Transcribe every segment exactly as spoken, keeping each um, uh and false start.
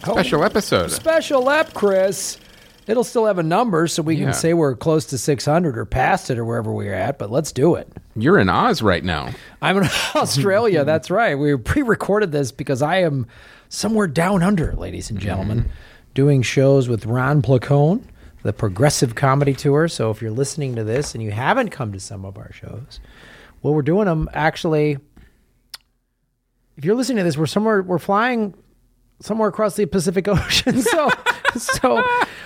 Special episode. Special ep, Chris. It'll still have a number, so we Yeah. can say we're close to six hundred or past it or wherever we're at, but let's do it. You're in Oz right now. I'm in Australia, that's right. We pre-recorded this because I am somewhere down under, ladies and gentlemen, mm-hmm. doing shows with Ron Placone, the Progressive Comedy Tour. So if you're listening to this and you haven't come to some of our shows, well, we're doing them actually. If you're listening to this, we're somewhere, we're flying somewhere across the Pacific Ocean. So, so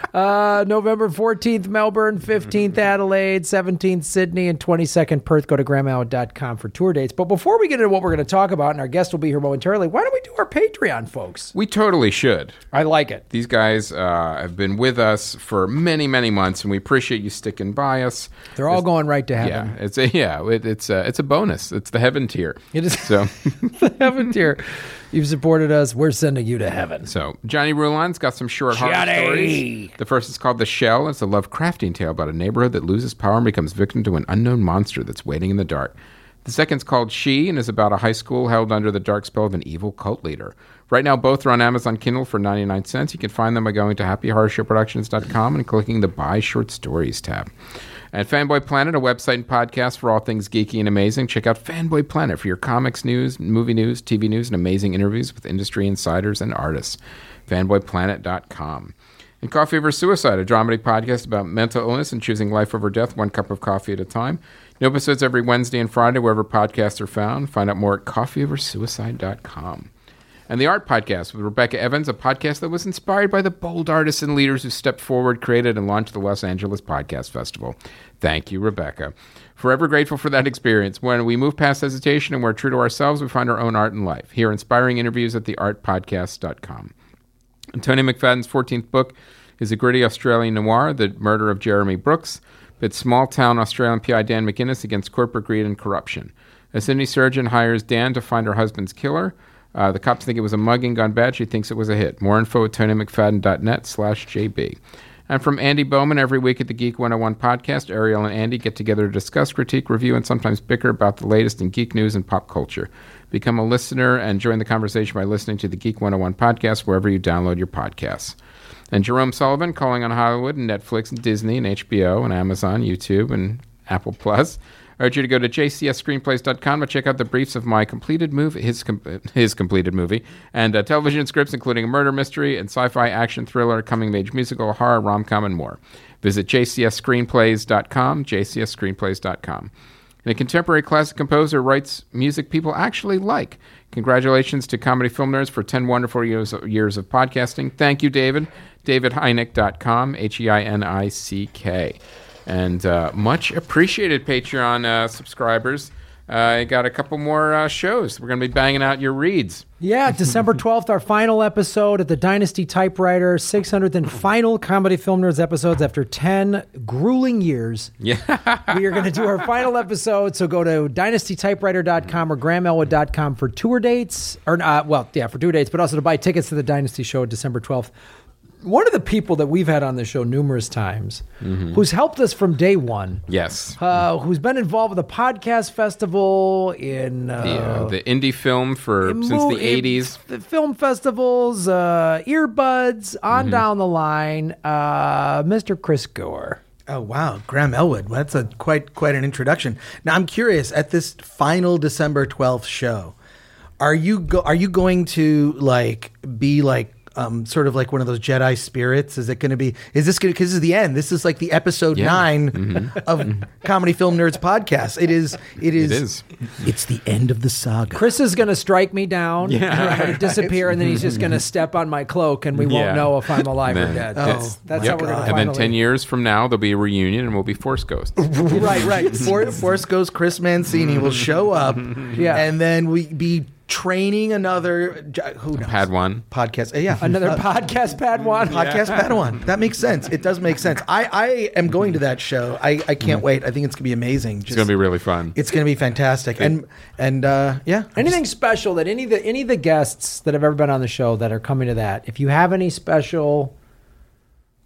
uh, November fourteenth, Melbourne, fifteenth, Adelaide, seventeenth, Sydney, and twenty-second, Perth. Go to graham elwood dot com for tour dates. But before we get into what we're going to talk about, and our guest will be here momentarily, why don't we do our Patreon, folks? We totally should. I like it. These guys uh, have been with us for many, many months, and we appreciate you sticking by us. They're all it's, going right to heaven. Yeah, it's a yeah, it, it's a, it's a bonus. It's the heaven tier. It is so the heaven tier. You've supported us. We're sending you to heaven. So Johnny Rulon's got some short horror Johnny. stories. The first is called The Shell. It's a Lovecraftian tale about a neighborhood that loses power and becomes victim to an unknown monster that's waiting in the dark. The second's called She and is about a high school held under the dark spell of an evil cult leader. Right now, both are on Amazon Kindle for ninety-nine cents. You can find them by going to happy horror show productions dot com and clicking the Buy Short Stories tab. At Fanboy Planet, a website and podcast for all things geeky and amazing, check out Fanboy Planet for your comics news, movie news, T V news, and amazing interviews with industry insiders and artists. fanboy planet dot com. And Coffee Over Suicide, a dramedy podcast about mental illness and choosing life over death, one cup of coffee at a time. New episodes every Wednesday and Friday, wherever podcasts are found. Find out more at coffee over suicide dot com. And the Art Podcast with Rebecca Evans, a podcast that was inspired by the bold artists and leaders who stepped forward, created, and launched the Los Angeles Podcast Festival. Thank you, Rebecca. Forever grateful for that experience. When we move past hesitation and we're true to ourselves, we find our own art in life. Hear inspiring interviews at the art podcast dot com. And Tony McFadden's fourteenth book is a gritty Australian noir, The Murder of Jeremy Brooks, pits small-town Australian P I Dan McGuinness against corporate greed and corruption. A Sydney surgeon hires Dan to find her husband's killer. Uh, the cops think it was a mugging gone bad. She thinks it was a hit. More info at tony mcfadden dot net slash J B. And from Andy Bowman, every week at the Geek one oh one podcast, Ariel and Andy get together to discuss, critique, review, and sometimes bicker about the latest in geek news and pop culture. Become a listener and join the conversation by listening to the Geek one oh one podcast wherever you download your podcasts. And Jerome Sullivan, Calling on Hollywood, and Netflix, and Disney, and H B O, and Amazon, YouTube, and Apple Plus. I urge you to go to j c s screenplays dot com to check out the briefs of my completed movie, his com- his completed movie, and uh, television scripts, including a murder mystery and sci-fi action thriller, coming-of-age musical, horror, rom-com, and more. Visit j c s screenplays dot com, j c s screenplays dot com. And a contemporary classic composer writes music people actually like. Congratulations to Comedy Film Nerds for ten wonderful years, years of podcasting. Thank you, David. david heineck dot com, H E I N I C K. And uh, much appreciated, Patreon uh, subscribers. Uh, I got a couple more uh, shows. We're going to be banging out your reads. Yeah, December twelfth, our final episode at the Dynasty Typewriter, six hundredth and final Comedy Film Nerds episodes after ten grueling years. Yeah. We are going to do our final episode, so go to dynasty typewriter dot com or graham elwood dot com for tour dates. Or uh, Well, yeah, for tour dates, but also to buy tickets to the Dynasty show December twelfth. One of the people that we've had on the show numerous times, mm-hmm. who's helped us from day one. Yes. Uh, who's been involved with the podcast festival in... Uh, the, uh, the indie film for since mo- the eighties. The film festivals, uh, earbuds, on mm-hmm. down the line, uh, Mister Chris Gore. Oh, wow. Graham Elwood. Well, that's a quite quite an introduction. Now, I'm curious, at this final December twelfth show, are you go- are you going to like be like, Um, sort of like one of those Jedi spirits? Is it going to be, is this going to, because this is the end. This is like the episode yeah. nine mm-hmm. of Comedy Film Nerds podcast. It is, it is, it is. It's the end of the saga. Chris is going to strike me down. Yeah. I'm going to disappear, and then he's just going to step on my cloak, and we won't yeah. know if I'm alive then, or dead. Oh, that's that's yep. how we're going to And finally. then ten years from now, there'll be a reunion, and we'll be Force Ghosts. right, right. For, Force Ghost Chris Mancini will show up, yeah. and then we be training another, who knows? Padawan. Podcast. Uh, yeah. Another uh, podcast Padawan. Podcast yeah. Padawan. That makes sense. It does make sense. I, I am going to that show. I, I can't mm. wait. I think it's going to be amazing. Just, it's going to be really fun. It's going to be fantastic. And, and uh, yeah. Anything just, special that any of the any of the guests that have ever been on the show that are coming to that, if you have any special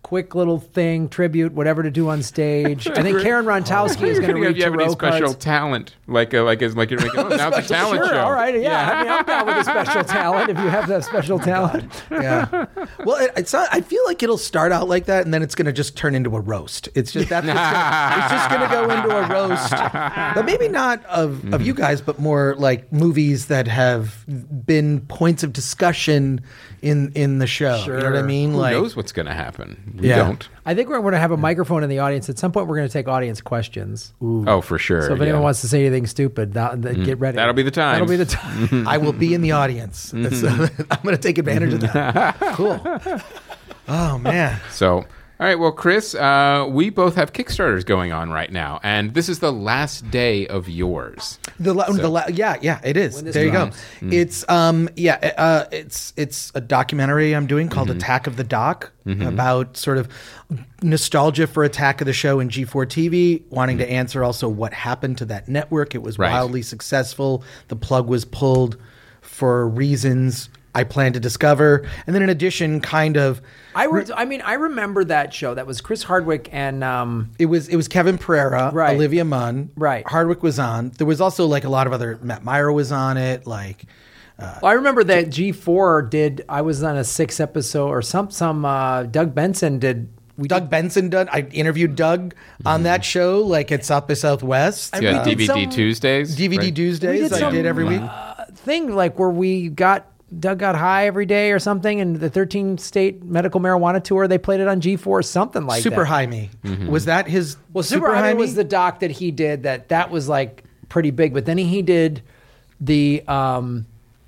quick little thing, tribute, whatever to do on stage. I think Karen Rontowski is going to read you have any tarot special cards. talent? Like, uh, like, is like you're making, oh, now it's a talent Sure, show. all right, yeah. I mean, I'm down with a special talent if you have that special talent. Yeah. Well, it, it's not, I feel like it'll start out like that, and then it's going to just turn into a roast. It's just that's just gonna, it's just going to go into a roast, but maybe not of of you guys, but more like movies that have been points of discussion in in the show. You know what I Sure. mean? Who like, knows what's going to happen? We Yeah. don't. I think we're going to have a microphone in the audience. At some point, we're going to take audience questions. Oh, for sure. So if yeah. anyone wants to say anything stupid, that, that, get ready. That'll be the time. That'll be the time. I will be in the audience. That's- I'm going to take advantage of that. Cool. Oh man. So, all right. Well, Chris, uh, we both have Kickstarters going on right now, and this is the last day of yours. The, la- the la- yeah, yeah, it is. this There you go. comes. It's um yeah, uh, it's it's a documentary I'm doing called Attack of the Doc about sort of nostalgia for Attack of the Show and G four T V, wanting to answer also what happened to that network. It was Right. wildly successful. The plug was pulled for reasons I plan to discover, and then in addition, kind of I, re- I mean, I remember that show. That was Chris Hardwick and um, it was it was Kevin Pereira, Right. Olivia Munn, Right. Hardwick was on. There was also like a lot of other Matt Meyer was on it, like. I remember that G four did. I was on a six episode or some some. Uh, Doug Benson did. We Doug did, Benson done. I interviewed Doug on that show, like at South by Southwest. I You got we D did D D some- Tuesdays. D V D right? Tuesdays We did I some, did every week. thing like where we got Doug got high every day or something, and the thirteen state medical marijuana tour. They played it on G four, something like Super that. High Me. Mm-hmm. Was that his Well, Super, High was the doc that he did. That that was like pretty big. But then he did the um,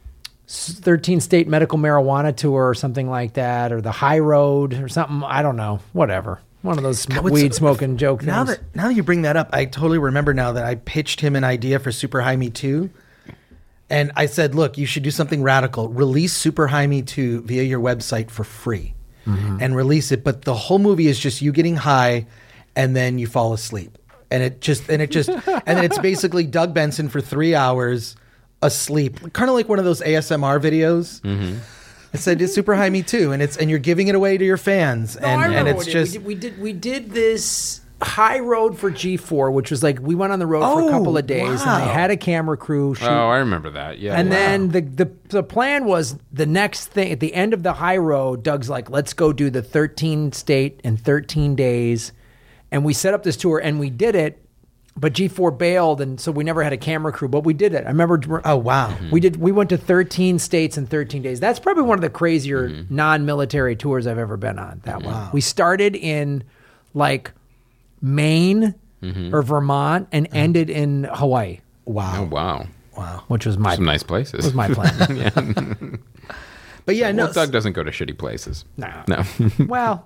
thirteen state medical marijuana tour or something like that, or the High Road or something. I don't know. Whatever. One of those God, what's- weed smoking joke Now things. that now that you bring that up, I totally remember now that I pitched him an idea for Super High Me two. And I said, look, you should do something radical. Release Super High Me two via your website for free. And release it. But the whole movie is just you getting high and then you fall asleep. And it just and it just and then it's basically Doug Benson for three hours asleep. Kind of like one of those A S M R videos. I said it's Super High Me two, and it's and you're giving it away to your fans. No, I and, and remember it's what just we did, we did. We did this High Road for G four, which was like we went on the road for a Oh, couple of days, and wow. they had a camera crew shoot. Oh, I remember that. Yeah. And wow. then the, the the plan was the next thing at the end of the High Road. Doug's like, let's go do the thirteen state in thirteen days, and we set up this tour and we did it. But G four bailed, and so we never had a camera crew. But we did it. I remember. oh wow. We did. We went to thirteen states in thirteen days. That's probably one of the crazier Mm-hmm. non-military tours I've ever been on. That one. We started in like Maine Mm-hmm. or Vermont and ended in Hawaii, Oh, Wow. wow. Wow. which was my Some nice places. was my plan. But yeah, no. Well, Doug doesn't go to shitty places. No. No. Well,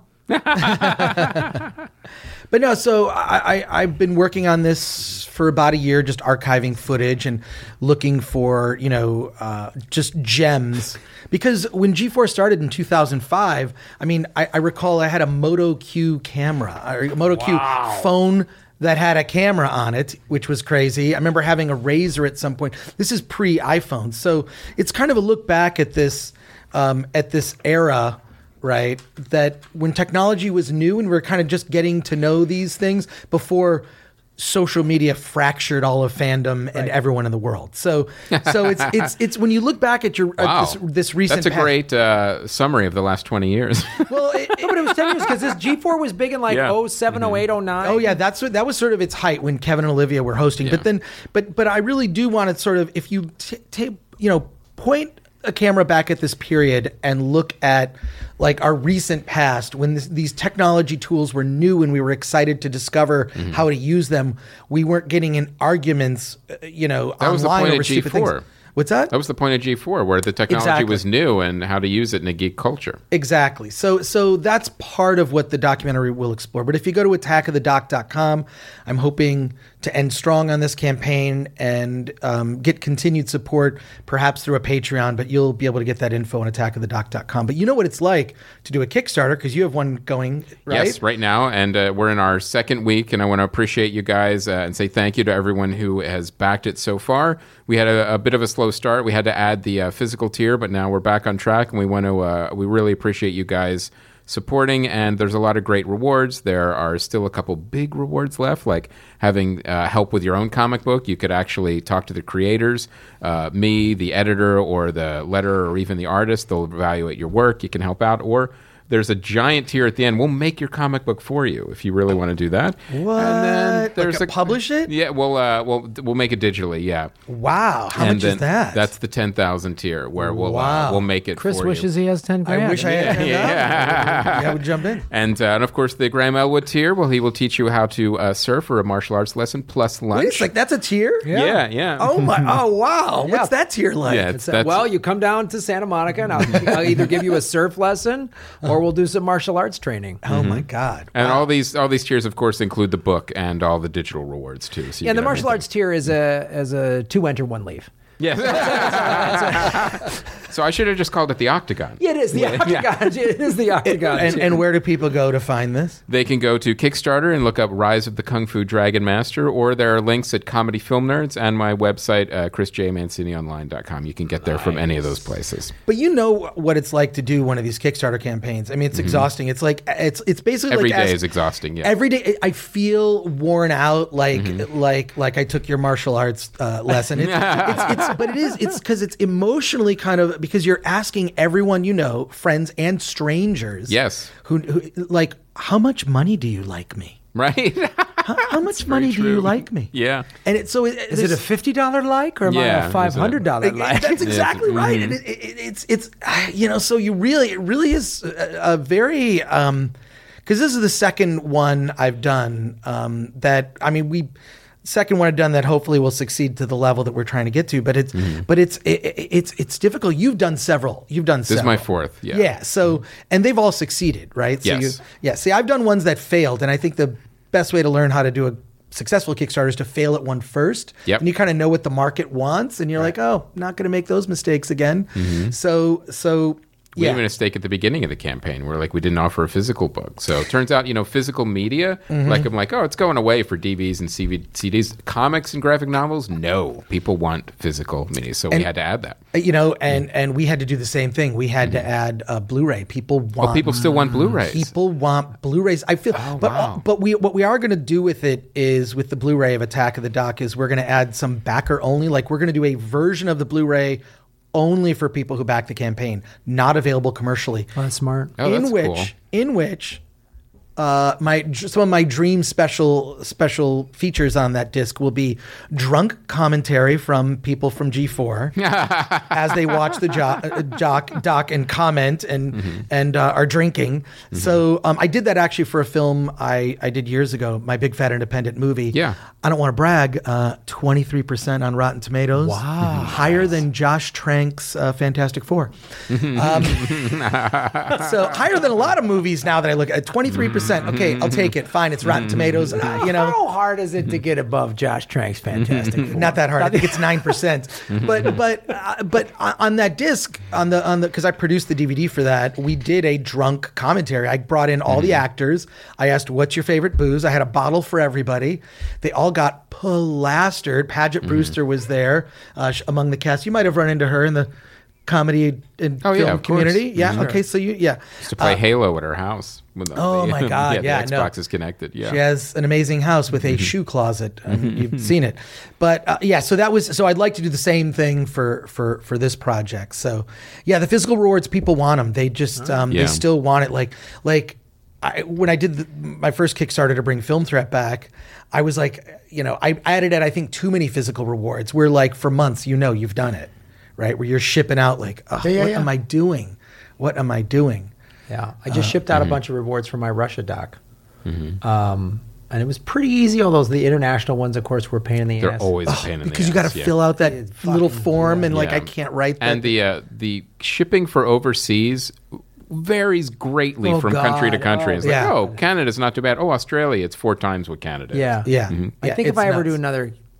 But no, so I, I, I've been working on this for about a year, just archiving footage and looking for, you know, uh, just gems. Because when G four started in two thousand five, I mean, I, I recall I had a Moto Q camera, or a Moto Q phone that had a camera on it, which was crazy. I remember having a Razor at some point. This is pre-iPhone. So it's kind of a look back at this, um, at this era, right? That when technology was new and we we're kind of just getting to know these things before social media fractured all of fandom and everyone in the world. So, so it's it's it's when you look back at your Wow. uh, this, this recent. That's a past- great uh, summary of the last twenty years. Well, it, no, but it was ten years because this G four was big in like Yeah. oh seven, oh eight, oh nine. Oh yeah, that's what that was sort of its height when Kevin and Olivia were hosting. Yeah. But then, but but I really do want to sort of if you t- t- you know point a camera back at this period and look at like our recent past when this, these technology tools were new and we were excited to discover Mm-hmm. how to use them. We weren't getting in arguments, uh, you know, That was the online point over of stupid G four. things. What's that? That was the point of G four, where the technology Exactly. was new and how to use it in a geek culture. Exactly. So so that's part of what the documentary will explore. But if you go to attack of the doc dot com, I'm hoping to end strong on this campaign and um, get continued support, perhaps through a Patreon, but you'll be able to get that info on attack of the doc dot com. But you know what it's like to do a Kickstarter because you have one going, right? Yes, right now. And uh, we're in our second week, and I want to appreciate you guys uh, and say thank you to everyone who has backed it so far. We had a, a bit of a slow start. We had to add the uh, physical tier, but now we're back on track, and we want to. Uh, we really appreciate you guys supporting, and there's a lot of great rewards. There are still a couple big rewards left, like having uh, help with your own comic book. You could actually talk to the creators, uh, me, the editor, or the letterer, or even the artist. They'll evaluate your work. You can help out, or there's a giant tier at the end. We'll make your comic book for you if you really want to do that. What? And then there's Like, a publish it? Yeah, we'll uh, we'll we'll make it digitally. Yeah. Wow. How And much then is that? That's the ten thousand tier where we'll Wow. uh, we'll make it. Chris for wishes you. he has ten grand. I wish I had ten Yeah, thousand. yeah. I would jump in. And, uh, and of course, the Graham Elwood tier. Well, he will teach you how to uh, surf or a martial arts lesson plus lunch. Wait, it's like that's a tier? yeah, yeah. Oh my! Oh wow! Yeah. What's that tier like? Yeah, It's, uh, That's- well, you come down to Santa Monica, and I'll, I'll either give you a surf lesson or we'll do some martial arts training. Oh my god! And Wow. all these all these tiers, of course, include the book and all the digital rewards too. So you Yeah, and the get martial everything. arts tier is a as a two enter, one leave. Yes. So I should have just called it the Octagon. Yeah, it is the octagon. It is the octagon. and, and where do people go to find this? They can go to Kickstarter and look up Rise of the Kung Fu Dragon Master, or there are links at Comedy Film Nerds and my website, uh, chris j mancini online dot com. You can get there from any of those places. But you know what it's like to do one of these Kickstarter campaigns. I mean, it's exhausting. It's like it's it's basically Every like day ask- is exhausting. Yeah. Every day, I feel worn out, like Mm-hmm. like like I took your martial arts uh, lesson. It's, it's, it's but it is it's because it's emotionally kind of because you're asking everyone you know, friends and strangers, Yes. who, who like how much money do you like me? Right? How, how much very money do you true. like me? Yeah. And it so it, is it a fifty dollar like or am I Yeah, a five hundred dollar It- like? That's exactly Yeah. right. And it, it, it's it's uh, you know, so you really it really is a, a very um because this is the second one I've done um that I mean we second one I've done that hopefully will succeed to the level that we're trying to get to, but it's but it's it, it- it's it's difficult. You've done several. You've done This is several. my fourth. Yeah. Yeah. So and they've all succeeded, right? So Yes. you, yeah. See, I've done ones that failed, and I think the best way to learn how to do a successful Kickstarter is to fail at one first. Yep. And you kind of know what the market wants, and you're like, oh, not going to make those mistakes again. So, so We yeah. made a mistake at the beginning of the campaign where like we didn't offer a physical book. So it turns out, you know, physical media, Mm-hmm. like I'm like, oh, it's going away for D V Ds and C V C Ds. Comics and graphic novels, no. People want physical media. So we And- had to add that. You know, and and we had to do the same thing. We had to add uh, Blu-ray. People want Oh, people still want Blu-rays. People want Blu-rays. I feel, but wow. but we what we are going to do with it is with the Blu-ray of Attack of the Dock is we're going to add some backer only. Like we're going to do a version of the Blu-ray only for people who back the campaign, not available commercially. Oh, that's smart. Oh, in that's which cool. in which uh, my some of my dream special special features on that disc will be drunk commentary from people from G four as they watch the jo- uh, doc, doc and comment and Mm-hmm. and uh, are drinking. So um, I did that actually for a film I, I did years ago, my Big Fat Independent movie. Yeah. I don't want to brag. Uh, twenty-three percent on Rotten Tomatoes. Wow, higher than Josh Trank's uh, Fantastic Four. Um, so higher than a lot of movies now that I look at. twenty-three percent. Okay, I'll take it. Fine, it's Rotten Tomatoes. Uh, you know, How hard is it to get above Josh Trank's Fantastic Four? not that hard. I think it's nine percent. But but uh, but on that disc on the on the because I produced the D V D for that, we did a drunk commentary. I brought in all the actors. I asked, "What's your favorite booze?" I had a bottle for everybody. They all got plastered. Paget Brewster was there uh, sh- among the cast. You might have run into her in the comedy and Oh, yeah, film of course. community. Yeah. Sure. Okay. So you yeah. To play Halo at her house. When the, Oh, the- my God, yeah, the no. Xbox is connected. Yeah. She has an amazing house with a shoe closet. Um, you've seen it, but uh, yeah. So that was. So I'd like to do the same thing for for for this project. So yeah, the physical rewards, people want them. They just um, Yeah. they still want it. Like like I, when I did the, my first Kickstarter to bring Film Threat back, I was like, you know, I added at I think too many physical rewards. Where like for months, you know, you've done it, right? Where you're shipping out like, oh, Yeah, yeah, what yeah. am I doing? What am I doing? Yeah, I just shipped out a bunch of rewards for my Russia doc, um, and it was pretty easy. Although the international ones, of course, were a pain in the They're ass. always a pain in the Because you got ass, to yeah. fill out that It's little fucking- form, and like Yeah. I can't write that. And the uh, the shipping for overseas varies greatly Oh, from country to God. country. Oh, It's yeah. like, oh, Canada's not too bad. Oh, Australia, it's four times what Canada is. Yeah, Yeah. Mm-hmm. I Yeah, think if it's I ever nuts. do another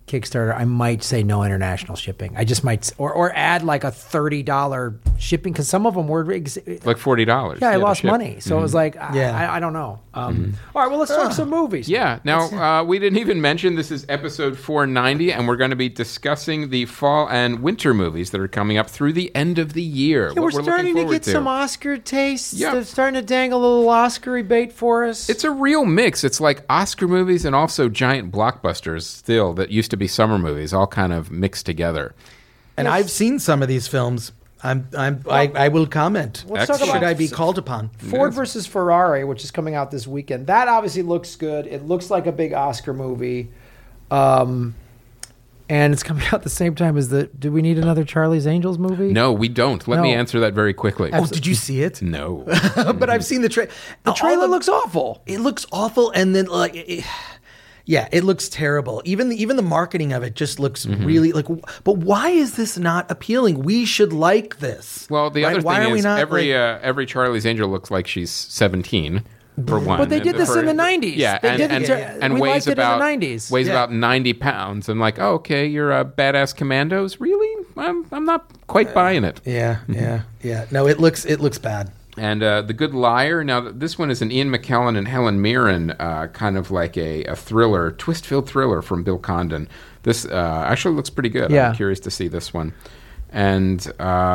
Kickstarter, I might say no international shipping. I just might, or or add like a thirty dollars shipping, because some of them were ex- like forty dollars. Yeah, I to lost ship. money, so it was like, Yeah. I, I don't know. Um, All right, well, let's talk some movies. Yeah. Now, uh, we didn't even mention this is episode four ninety, and we're going to be discussing the fall and winter movies that are coming up through the end of the year. Yeah, what we're starting looking to forward get some Oscar tastes. Yeah. They're starting to dangle a little Oscar-y bait for us. It's a real mix. It's like Oscar movies and also giant blockbusters still that used to be summer movies, all kind of mixed together. And I've seen some of these films. I'm, I'm, I, I will comment. Let's talk Excellent. Should about I be called upon? Ford versus Ferrari, which is coming out this weekend. That obviously looks good. It looks like a big Oscar movie. Um, and it's coming out at the same time as the... Do we need another Charlie's Angels movie? No, we don't. Let me No. answer that very quickly. Oh, did you see it? No. But I've seen the trailer. The trailer looks awful. It looks awful, and then like, it, yeah, it looks terrible. Even the, even the marketing of it just looks Mm-hmm. really like. But why is this not appealing? We should like this. Well, the right? other Why thing are we is not, every like- uh, every Charlie's Angel looks like she's seventeen. For one, But they did And this for- in the nineties. Yeah, They and, did and, it- and we weighs liked it in the about nineties. weighs Yeah. about ninety pounds. I'm like, oh, okay, you're a badass commandos. Really? I'm I'm not quite buying it. Yeah, yeah, yeah. No, it looks it looks bad. And uh, The Good Liar. Now, this one is an Ian McKellen and Helen Mirren, uh, kind of like a, a thriller, twist-filled thriller from Bill Condon. This uh, actually looks pretty good. Yeah. I'm curious to see this one. And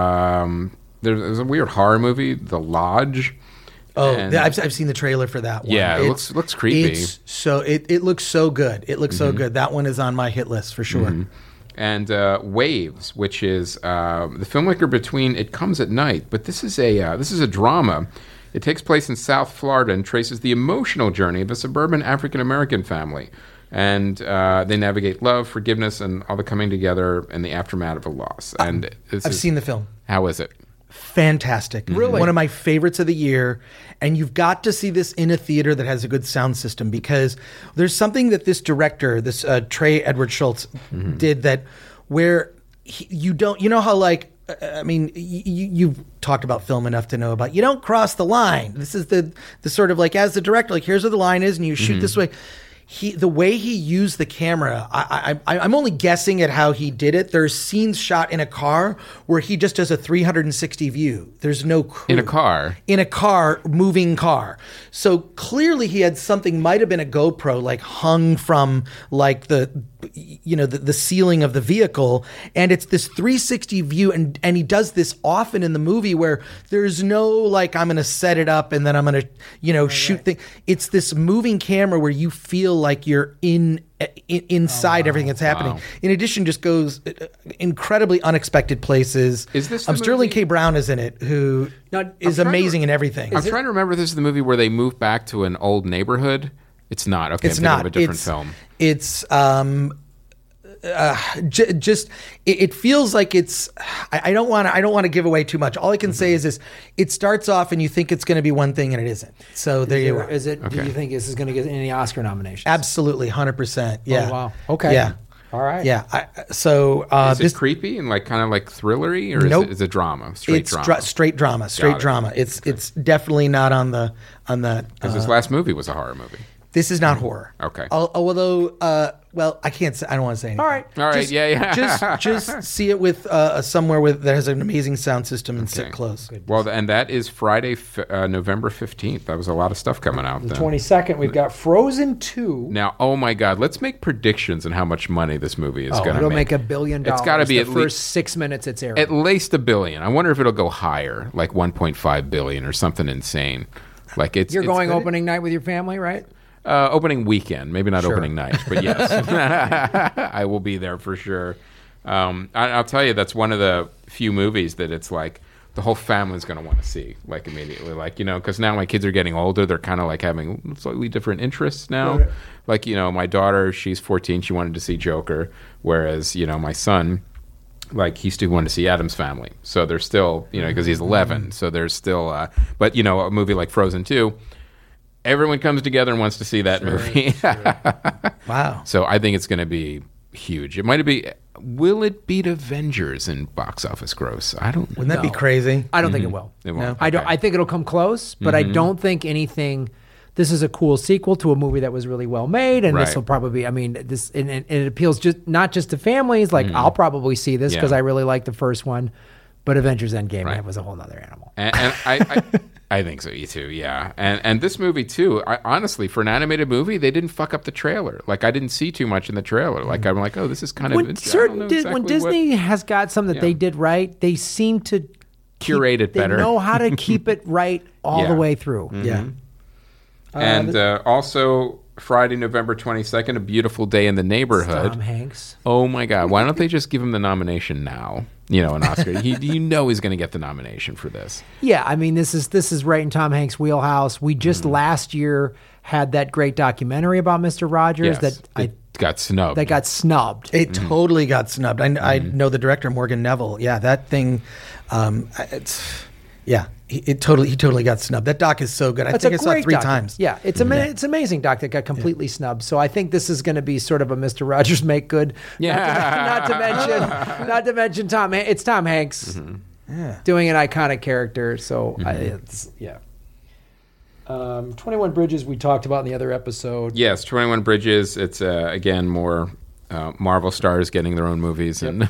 um, there's, there's a weird horror movie, The Lodge. Oh, And- yeah, I've, I've seen the trailer for that one. Yeah, it It's- looks- looks creepy. It's so it, it looks so good. It looks so good. That one is on my hit list for sure. And uh, Waves, which is uh, the filmmaker between It Comes at Night, but this is a uh, this is a drama. It takes place in South Florida and traces the emotional journey of a suburban African American family, and uh, they navigate love, forgiveness, and all the coming together in the aftermath of a loss. And this I've is- seen the film. How is it? Fantastic. Really? One of my favorites of the year. And you've got to see this in a theater that has a good sound system, because there's something that this director, this uh, Trey Edward Schultz, did that where he, you don't, you know how like, uh, I mean, y- y- you've talked about film enough to know about, you don't cross the line. This is the, the sort of like, as the director, like here's where the line is and you shoot this way. He, the way he used the camera, I, I, I'm only guessing at how he did it. There's scenes shot in a car where he just does a three hundred sixty view. There's no crew. In a car? In a car, moving car. So clearly he had something, might have been a GoPro, like hung from like the, you know, the, the ceiling of the vehicle. And it's this three sixty view. And, and he does this often in the movie where there's no like, I'm going to set it up and then I'm going to, you know, shoot thing. It's this moving camera where you feel like you're in, in inside everything that's happening. Wow. In addition, just goes uh, incredibly unexpected places. Is this the um, Sterling movie- K. Brown is in it, who Now, is I'm trying to- amazing in everything. I'm trying to remember if this is the movie where they move back to an old neighborhood. It's not. Okay, It's I'm thinking not of a different it's, film. It's um, uh, j- just it, it feels like it's. I, I don't want to. I don't want to give away too much. All I can Mm-hmm. say is this: it starts off and you think it's going to be one thing and it isn't. So there you are. Is it? Do Okay. you think this is going to get any Oscar nominations? Absolutely, hundred percent. Yeah. Oh, wow. Okay. Yeah. All right. Yeah. I, so uh, Is this it creepy and like kind of like thrillery, or Nope. is it is it drama? Straight it's drama. dra- straight drama. Straight Got it. drama. It's it's definitely not on the on that. Because uh, this last movie was a horror movie. This is not horror. Okay. Al- Although, uh, well, I can't say. I don't want to say anything. All right. All right. Just- yeah. Yeah. just just see it with uh, somewhere with that has an amazing sound system and Okay. sit close. Well, and that is Friday, f- uh, November fifteenth. That was a lot of stuff coming out. The then. twenty-second, we've got Frozen two. Now, oh my God, let's make predictions on how much money this movie is Oh, going to it'll make. make a billion dollars. It's got to be the at first least six minutes it's airing. at least a billion. I wonder if it'll go higher, like one point five billion or something insane. Like it's You're it's going gonna- opening night with your family, right? Uh, opening weekend, maybe not Sure. opening night, but yes, I will be there for sure. Um, I, I'll tell you, that's one of the few movies that it's like the whole family's going to want to see, like immediately, like you know, because now my kids are getting older, they're kind of like having slightly different interests now. Right. Like you know, my daughter, she's fourteen, she wanted to see Joker, whereas you know, my son. Like he still wanted to see Adam's Family, so there's still you know because he's eleven, so there's still. Uh, but you know, a movie like Frozen two, everyone comes together and wants to see that movie. Wow. So I think it's going to be huge. It might be. Will it beat Avengers in box office gross? I don't. Wouldn't that be No. crazy? I don't think it will. It won't. I don't. Okay. I think it'll come close, but I don't think anything. this is a cool sequel to a movie that was really well made, and Right. this will probably, I mean, this and, and it appeals just not just to families. Like I'll probably see this because Yeah. I really like the first one, but Avengers Endgame Right. man, was a whole other animal. And, and I, I, I think so too. Yeah, and and this movie too. I, honestly, for an animated movie, they didn't fuck up the trailer. Like I didn't see too much in the trailer. Like I'm like, oh, this is kind When of certain I don't know Dis- exactly when what- Disney has got something that Yeah. they did right, they seem to curate it they better. know how to keep it right all Yeah. the way through. Yeah. and uh, also Friday, November twenty-second, A Beautiful Day in the Neighborhood. Tom Hanks. Oh my God! Why don't they just give him the nomination now? You know, an Oscar. he, you know, he's going to get the nomination for this. Yeah, I mean this is this is right in Tom Hanks' wheelhouse. We just Mm-hmm. last year had that great documentary about Mister Rogers Yes, that I it got snubbed. that got snubbed. It totally got snubbed. I, I know the director, Morgan Neville. Yeah, that thing, um, it's, yeah, he, it totally, he totally got snubbed. That doc is so good. I It's think a I saw it great three doc. times. Yeah, it's ama- it's amazing doc that got completely snubbed. So I think this is going to be sort of a Mister Rogers make good. Yeah. Not to, not to mention, not to mention Tom. Han- It's Tom Hanks Yeah. doing an iconic character. So I, it's yeah. Um, twenty-one Bridges we talked about in the other episode. Yes, twenty-one Bridges. It's uh, again more uh, Marvel stars getting their own movies, and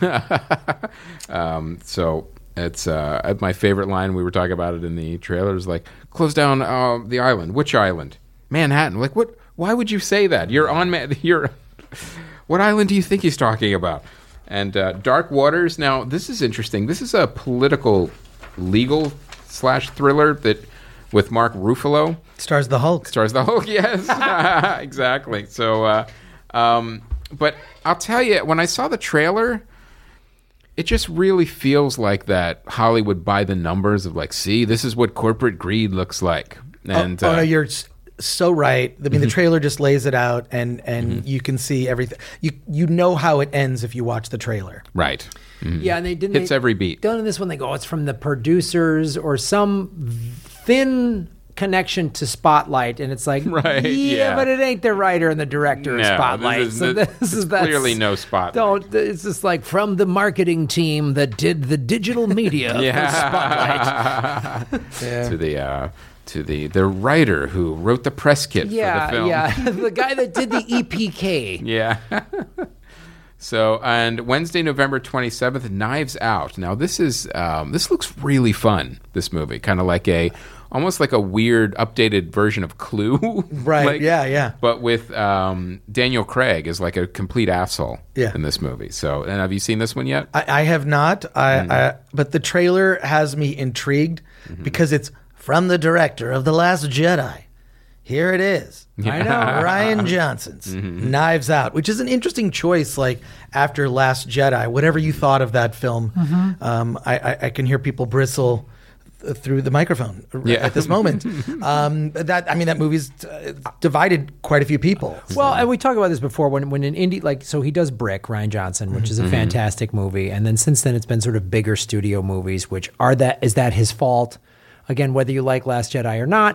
um, so it's uh, my favorite line. We were talking about it in the trailers, like close down uh, the island. Which island? Manhattan. Like what? Why would you say that? You're on. Ma- you're. What island do you think he's talking about? And uh, Dark Waters. Now this is interesting. This is a political, legal slash thriller that with Mark Ruffalo. Stars the Hulk. Stars the Hulk, yes. Exactly. So, uh, um, but I'll tell you, when I saw the trailer, it just really feels like that Hollywood by the numbers of like, see, this is what corporate greed looks like. And oh, oh uh, no, you're s- so right. I mean, the trailer just lays it out, and and you can see everything. You you know how it ends if you watch the trailer. right. Mhm. Yeah, and they didn't. Hits they, every beat. Done in this one, they go, oh, it's from the producers or some thin connection to Spotlight, and it's like, Right, yeah, yeah. but it ain't the writer and the director of No, Spotlight. this is- so this- this is it's that's, clearly no Spotlight. Don't. It's just like from the marketing team that did the digital media for Spotlight. To the uh, to the the writer who wrote the press kit for the Yeah, film. yeah, the guy that did the E P K. Yeah. So, and Wednesday, November twenty-seventh, Knives Out. Now, this is um, this looks really fun. This movie, kind of like a, almost like a weird updated version of Clue. Right, Like, yeah, yeah. But with um, Daniel Craig as like a complete asshole. Yeah. In this movie. So, and have you seen this one yet? I, I have not. I, I but the trailer has me intrigued because it's from the director of The Last Jedi. Here it is. I know. Ryan Johnson's Knives Out, which is an interesting choice. Like after Last Jedi, whatever you thought of that film, um, I, I, I can hear people bristle th- through the microphone r- Yeah. at this moment. um, that I mean, that movie's uh, divided quite a few people. Well, and we talked about this before when when an indie like so he does Brick, Ryan Johnson, which is a fantastic movie, and then since then it's been sort of bigger studio movies. Which are that is that his fault? Again, whether you like Last Jedi or not,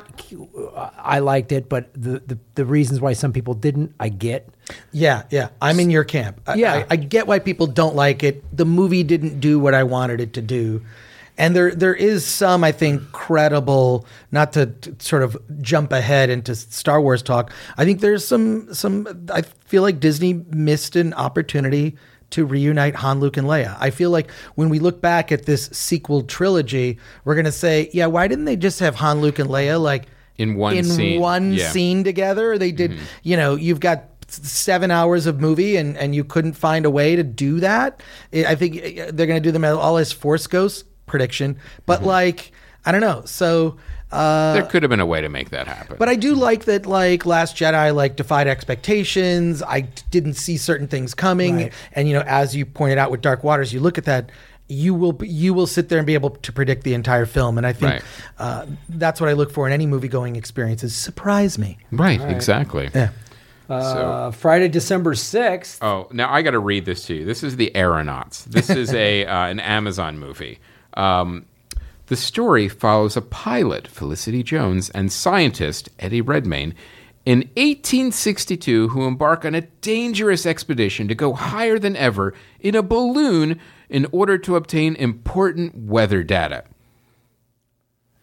I liked it, but the, the, the reasons why some people didn't, I get. Yeah, yeah. I'm in your camp. I, Yeah. I, I get why people don't like it. The movie didn't do what I wanted it to do. And there there is some, I think, credible, not to, to sort of jump ahead into Star Wars talk. I think there's some, some, I feel like Disney missed an opportunity to reunite Han, Luke, and Leia. I feel like when we look back at this sequel trilogy, we're going to say, yeah, why didn't they just have Han, Luke, and Leia like In one in scene. one Yeah. scene together? They did, you know, you've got seven hours of movie and, and you couldn't find a way to do that. I I think they're going to do them all as Force Ghosts, prediction. But like, I don't know. So, uh, There could have been a way to make that happen. but I do like that, like Last Jedi, like defied expectations. I didn't see certain things coming, Right. and you know, as you pointed out with Dark Waters, you look at that, you will be- you will sit there and be able to predict the entire film. And I think Right. uh, that's what I look for in any movie going experience: is surprise me. right, exactly. Yeah. Uh, Friday, December sixth. Oh, now I got to read this to you. This is The Aeronauts. This is a uh, an Amazon movie. Um, the story follows a pilot, Felicity Jones, and scientist, Eddie Redmayne, in eighteen sixty-two who embark on a dangerous expedition to go higher than ever in a balloon in order to obtain important weather data.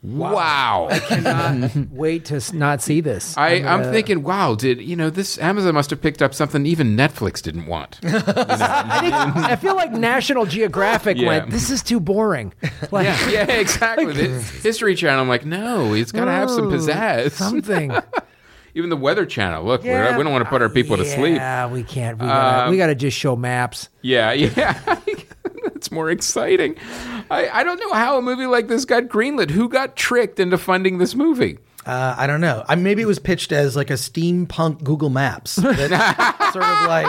Wow. I cannot wait to s- not see this. I, I'm, I'm uh, thinking, wow, did, you know, this Amazon must have picked up something even Netflix didn't want. I, think, I feel like National Geographic Yeah. went, this is too boring. Like, Yeah, yeah, exactly. Like- The History Channel, I'm like, no, it's got to have some "Oh, pizzazz. Something. Even the Weather Channel, look, we're, we don't want to put our people to sleep. Yeah, we can't. We gotta, Um, we gotta just show maps. Yeah, yeah. It's more exciting. I, I don't know how a movie like this got greenlit. Who got tricked into funding this movie? Uh, I don't know. I, maybe it was pitched as like a steampunk Google Maps. That sort of like,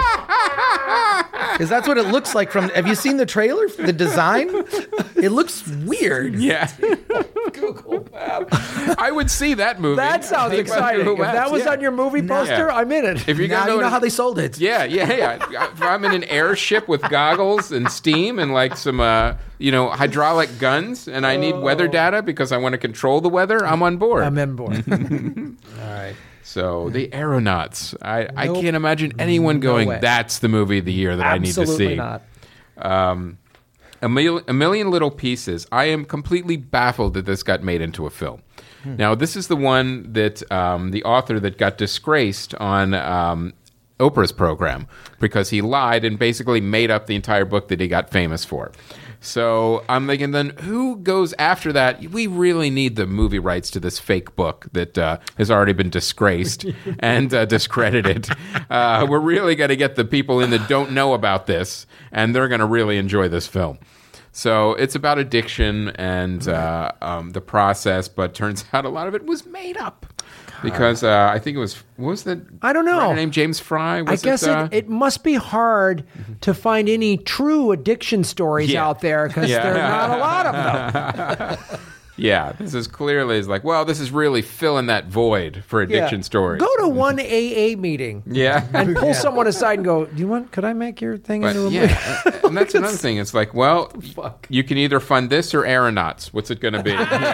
because that's what it looks like. From have you seen the trailer? The design, it looks weird. Yeah. Google Maps. I would see that movie. That sounds Think about exciting. Google If that Maps, was yeah. on your movie poster, Yeah. I'm in it. If you're Now gonna you go know to- how they sold it. Yeah, yeah, yeah. If I'm in an airship with goggles and steam and like some, uh, you know, hydraulic guns, and I need weather data because I want to control the weather, I'm on board. I'm in board. All right. So the Aeronauts. I, I Nope. can't imagine anyone going, way. that's the movie of the year that Absolutely I need to see. not. Um, a, mil- a Million Little Pieces. I am completely baffled that this got made into a film. Hmm. Now, this is the one that um, the author that got disgraced on um, Oprah's program because he lied and basically made up the entire book that he got famous for. So I'm thinking, then who goes after that? We really need the movie rights to this fake book that uh, has already been disgraced and uh, discredited. Uh, we're really going to get the people in that don't know about this, and they're going to really enjoy this film. So it's about addiction and uh, um, the process, but turns out a lot of it was made up. Because uh, I think it was, what was the I don't know. writer name? James Fry? I Was guess it, uh, it, it must be hard to find any true addiction stories Yeah. out there because Yeah. there are not a lot of them. Yeah, this is clearly is like, well, this is really filling that void for addiction Yeah. stories. Go to one A A meeting Yeah. and pull someone aside and go, do you want, could I make your thing But into a movie? yeah, and that's another thing. It's like, well, you can either fund this or Aeronauts. What's it going to be?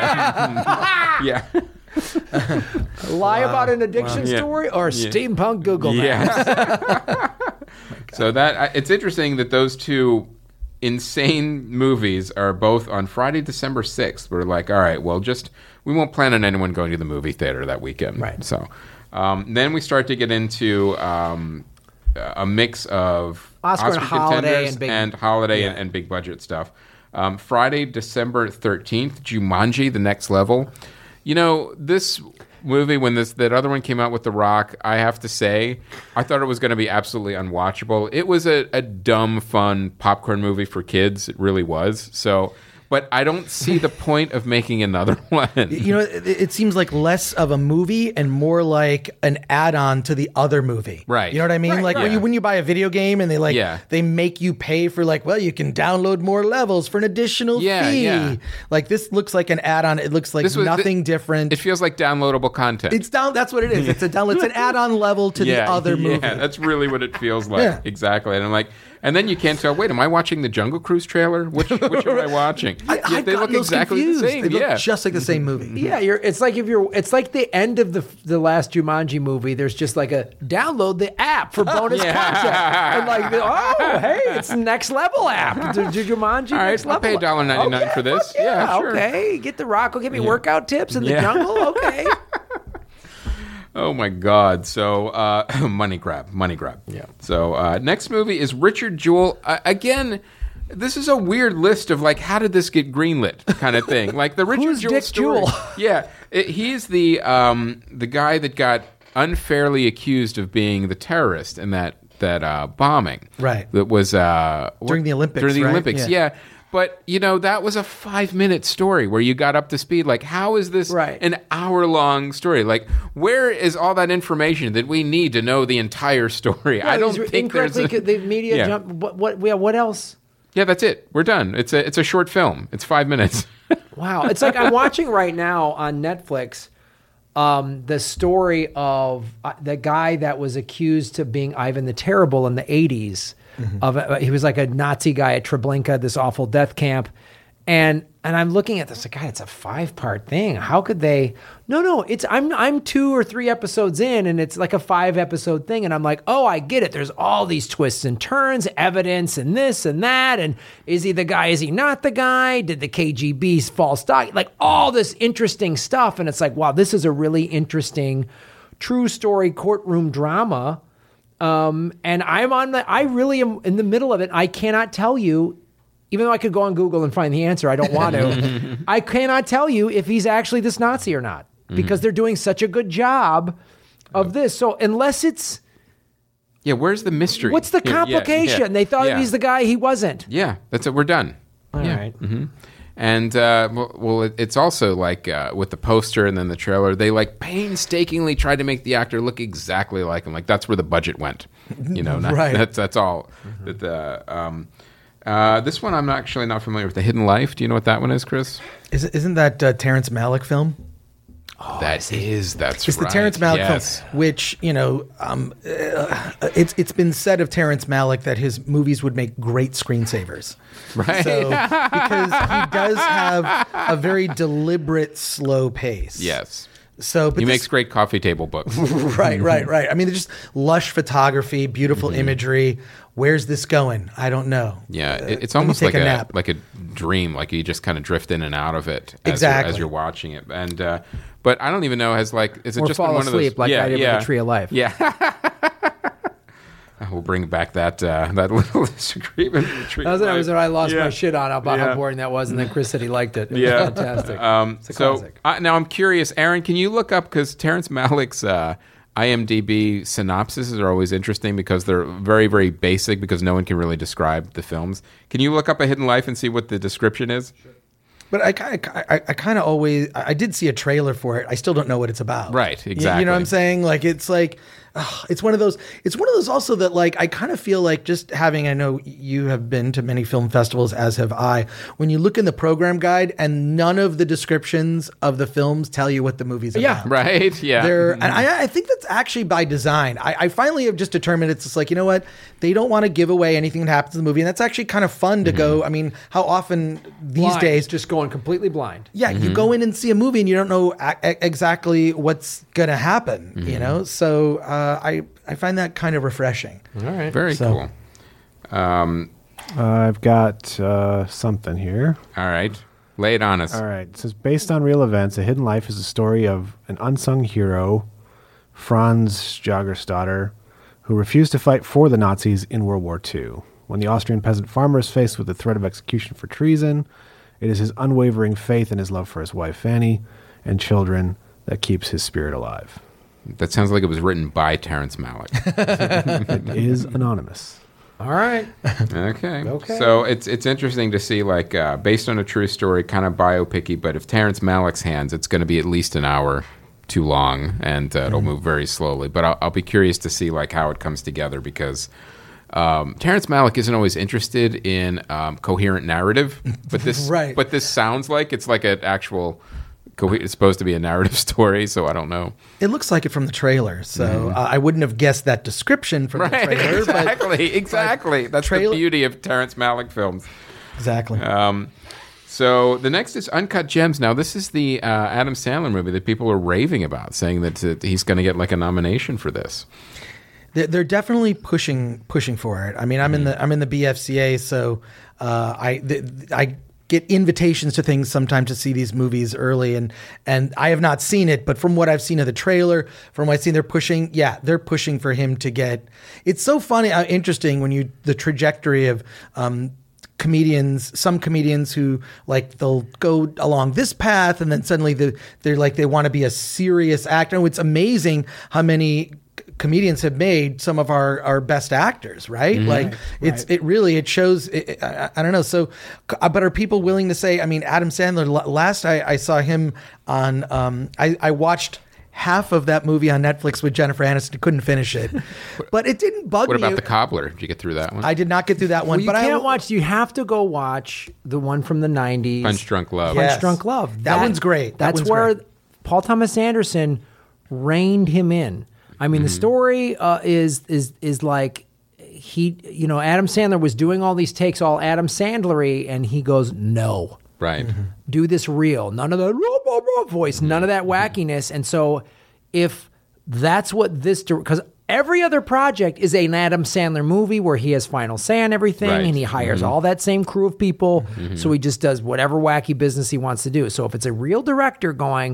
Yeah. yeah. Lie about an addiction Yeah. story or steampunk Google Maps? Yes. So that I- it's interesting that those two insane movies are both on Friday, December sixth. We're like, all right, well, just we won't plan on anyone going to the movie theater that weekend. Right. So um, then we start to get into um, a mix of Oscar and holiday contenders and big- and holiday and, and big budget stuff. Um, Friday, December thirteenth, Jumanji: The Next Level. You know, this movie, when this that other one came out with The Rock, I have to say, I thought it was going to be absolutely unwatchable. It was a, a dumb, fun popcorn movie for kids. It really was. So, but I don't see the point of making another one. You know, it, it seems like less of a movie and more like an add-on to the other movie. Right. You know what I mean? Right, like when right. you when you buy a video game and they like Yeah. they make you pay for like, well, you can download more levels for an additional Yeah, fee. yeah. Like this looks like an add-on. It looks like This was- nothing different. It feels like downloadable content. It's down. That's what it is. It's a down. It's an add-on level to the other movie. Yeah, that's really what it feels like. Yeah. Exactly. And I'm like, and then you can't tell, wait, am I watching the Jungle Cruise trailer? Which which am I watching? I, Yeah, I've they gotten look those exactly confused. the same. They look Yeah. just like the same movie. Yeah, you're. It's like if you're. It's like the end of the the last Jumanji movie. There's just like a download the app for bonus Yeah. content, and like oh hey, it's next level app. The Ju- Jumanji All right, next I'll level. pay one dollar ninety-nine Okay, for this. fuck Yeah, Yeah, sure. okay. Get the Rock. Will give me Yeah. workout tips in the Yeah. jungle. Okay. Oh my God! So uh, money grab, money grab. Yeah. So uh, next movie is Richard Jewell. Uh, again, this is a weird list of like, how did this get greenlit, kind of thing. Like the Richard Who's Jewell Dick story. Jewell? Yeah, it, he's the um, the guy that got unfairly accused of being the terrorist in that that uh, bombing. Right. That was uh, During the Olympics, During the right? Olympics, Yeah. yeah. But, you know, that was a five-minute story where you got up to speed. Like, how is this Right. an hour-long story? Like, where is all that information that we need to know the entire story? I don't These think there's a, incorrectly. The media Yeah. jump. What? What? Yeah. What else? Yeah, that's it. We're done. It's a it's a short film. It's five minutes. Wow. It's like I'm watching right now on Netflix um, the story of uh, the guy that was accused of being Ivan the Terrible in the eighties. Of uh, he was like a Nazi guy at Treblinka, this awful death camp. And And I'm looking at this like, God, it's a five part thing. How could they? No, no, it's I'm I'm two or three episodes in, and it's like a five episode thing. And I'm like, oh, I get it. There's all these twists and turns, evidence, and this and that. And is he the guy? Is he not the guy? Did the K G B's false doc? Like all this interesting stuff. And it's like, wow, this is a really interesting, true story courtroom drama. Um, and I'm on the. I really am in the middle of it. I cannot tell you. Even though I could go on Google and find the answer, I don't want to. I cannot tell you if he's actually this Nazi or not because mm-hmm. they're doing such a good job of this. So unless it's... Yeah, where's the mystery? What's the complication? Yeah, yeah, they thought yeah. he's the guy, he wasn't. Yeah, that's it. We're done. All yeah. right. Mm-hmm. And, uh, well, well it, it's also like uh, with the poster and then the trailer, they like painstakingly tried to make the actor look exactly like him. Like that's where the budget went. You know, not, right. that's, that's all. Mm-hmm. That the... Um, Uh, this one I'm actually not familiar with. The Hidden Life. Do you know what that one is, Chris? Is, isn't that uh, Terrence Malick film? Oh, that is, that's it's right. It's the Terrence Malick yes. film, which, you know, um, uh, it's it's been said of Terrence Malick that his movies would make great screensavers. Right. So, because he does have a very deliberate, slow pace. Yes. So, but he this, makes great coffee table books. right, right, right. I mean, they're just lush photography, beautiful mm-hmm. imagery. Where's this going? I don't know. Yeah, uh, it's almost like a, a, nap. like a dream. Like you just kind of drift in and out of it as, exactly. you're, as you're watching it. And uh, but I don't even know. Has like is it or just fall been one asleep of those? like yeah, I did yeah, with the Tree of Life. Yeah. We'll bring back that uh, that little disagreement. That was, that was when I lost yeah. my shit on about yeah. how boring that was, and then Chris said he liked it. It yeah. was fantastic. Um, it's a so classic. uh, now I'm curious, Aaron, can you look up, because Terrence Malick's uh, IMDb synopses are always interesting because they're very, very basic because no one can really describe the films. Can you look up A Hidden Life and see what the description is? Sure. But I kind of, I, I kind of always, I did see a trailer for it. I still don't know what it's about. Right, exactly. You, you know what I'm saying? Like, it's like, ugh, it's one of those, it's one of those also that like, I kind of feel like just having, I know you have been to many film festivals, as have I, when you look in the program guide and none of the descriptions of the films tell you what the movie's about. Yeah, right, yeah. They're, and I, I think that's actually by design. I, I finally have just determined it's just like, you know what? They don't want to give away anything that happens in the movie. And that's actually kind of fun to mm-hmm. go. I mean, how often these blind. days... Just going completely blind. Yeah, mm-hmm. you go in and see a movie and you don't know a- a- exactly what's going to happen, mm-hmm. you know? So uh, I, I find that kind of refreshing. All right. Very so. cool. Um, uh, I've got uh, something here. All right. Lay it on us. All right. It says, based on real events, A Hidden Life is a story of an unsung hero, Franz Jagerstatter, who refused to fight for the Nazis in World War Two. When the Austrian peasant farmer is faced with the threat of execution for treason, it is his unwavering faith and his love for his wife, Fanny, and children that keeps his spirit alive. That sounds like it was written by Terrence Malick. It is anonymous. All right. Okay. Okay. So it's it's interesting to see, like, uh, based on a true story, kind of biopic-y, but if Terrence Malick's hands, it's going to be at least an hour too long, and uh, it'll move very slowly. But I'll, I'll be curious to see, like, how it comes together, because um, Terrence Malick isn't always interested in um, coherent narrative, but this right. but this sounds like it's like an actual... Co- it's supposed to be a narrative story, so I don't know. It looks like it from the trailer, so mm-hmm. uh, I wouldn't have guessed that description from right, the trailer. Exactly, but, exactly. But That's trail- the beauty of Terrence Malick films. Exactly. Um, so the next is Uncut Gems. Now, this is the uh, Adam Sandler movie that people are raving about, saying that uh, he's going to get like a nomination for this. They're, they're definitely pushing pushing for it. I mean, I'm mm-hmm. in the I'm in the B F C A, so uh, I th- I. get invitations to things sometimes to see these movies early, and and I have not seen it, but from what I've seen of the trailer, from what I've seen, they're pushing, yeah, they're pushing for him to get. It's so funny, how interesting when you the trajectory of um, comedians, some comedians who like they'll go along this path, and then suddenly the, they're like they want to be a serious actor. It's amazing how many comedians have made some of our, our best actors, right? Mm-hmm. Like it's, right. it really, it shows, it, I, I don't know. So, but are people willing to say, I mean, Adam Sandler, last I, I saw him on, um, I, I watched half of that movie on Netflix with Jennifer Aniston, couldn't finish it, but it didn't bug me. What about me. The Cobbler? Did you get through that one? I did not get through that one, well, you but can't I watch, you have to go watch the one from the nineties. Punch Drunk Love. Yes. Punch Drunk Love. That, that one's great. That that's one's where great. Paul Thomas Anderson reined him in. I mean, mm-hmm. the story uh, is is is like he, you know, Adam Sandler was doing all these takes, all Adam Sandlery, and he goes, no, Right. Do this real. None of the rah, rah, rah voice. None of that wackiness. And so if that's what this... Because every other project is an Adam Sandler movie where he has final say on everything Right. and he hires all that same crew of people. So he just does whatever wacky business he wants to do. So if it's a real director going,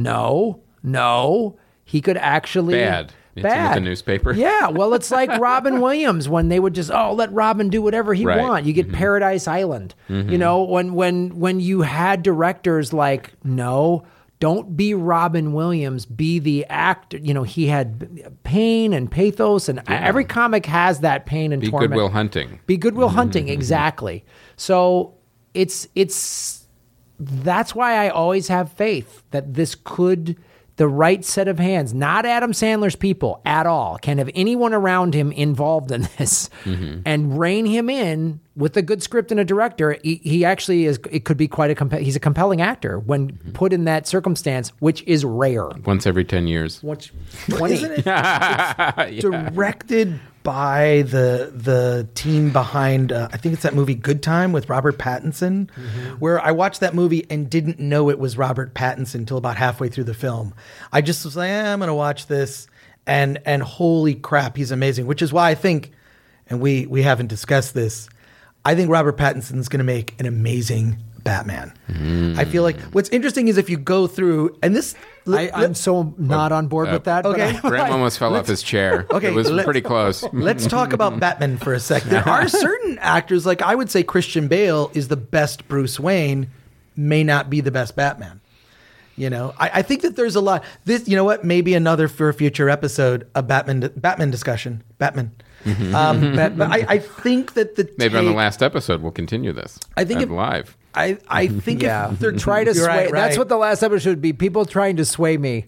no, no, he could actually... Bad. It's in Bad. the newspaper. Yeah, well, it's like Robin Williams when they would just, oh, let Robin do whatever he Right. want. You get Paradise Island. You know, when when when you had directors like, no, don't be Robin Williams, be the actor. You know, he had pain and pathos, and every comic has that pain and Be torment. Goodwill Hunting. Be Goodwill Hunting, exactly. So it's it's that's why I always have faith that this could, the right set of hands, not Adam Sandler's people at all, can have anyone around him involved in this and rein him in with a good script and a director. He, he actually is, it could be quite a, compe- he's a compelling actor when put in that circumstance, which is rare. Once every ten years. Once, twenty. Isn't it it's directed by the the team behind uh, I think it's that movie Good Time with Robert Pattinson, where I watched that movie and didn't know it was Robert Pattinson until about halfway through the film. I just was like, eh, I'm going to watch this, and and holy crap, he's amazing. Which is why I think, and we we haven't discussed this, I think Robert Pattinson's going to make an amazing Batman. I feel like what's interesting is if you go through, and this I, I'm so not on board with that. okay. But I, Graham almost fell off his chair. Okay, It was let- pretty close. Let's talk about Batman for a sec. There are certain actors, like I would say Christian Bale is the best Bruce Wayne, may not be the best Batman. You know, I, I think that there's a lot. This, you know what? Maybe another for a future episode, a Batman Batman discussion. Batman. Um, but, but I, I think that the Maybe on the take- last episode we'll continue this. I think at if- live. I I think yeah, if they're try to you're sway. right, That's right. what the last episode should be. People trying to sway me.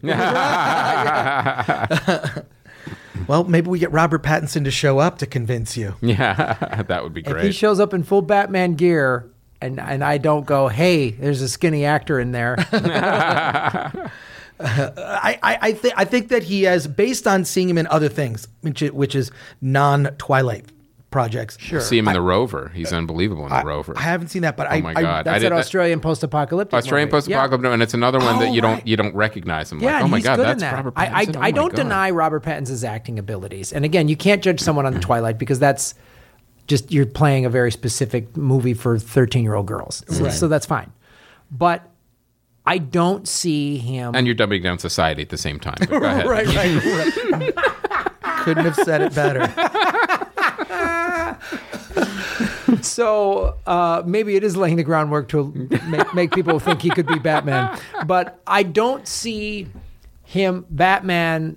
Well, maybe we get Robert Pattinson to show up to convince you. Yeah, that would be If he great. shows up in full Batman gear, and and I don't go, hey, there's a skinny actor in there. I, I, I think I think that he has, based on seeing him in other things, which is, which is non-Twilight projects. Sure. See him in The Rover. He's unbelievable in The Rover. I haven't seen that, but Oh I, my I, God. I That's did an that- Australian post-apocalyptic. Australian movie. post-apocalyptic, and it's another one that Oh, you don't right. you don't recognize him. Yeah, like, and oh my he's God, good in that's that. Robert I, I, Pattinson. Oh I my don't God. deny Robert Pattinson's acting abilities. And again, you can't judge someone on Twilight because that's just, you're playing a very specific movie for thirteen-year-old girls. So, Right. so that's fine. But I don't see him... And you're dumbing down society at the same time. But go ahead. right, right, right. Couldn't have said it better. So uh, maybe it is laying the groundwork to make, make people think he could be Batman. But I don't see him. Batman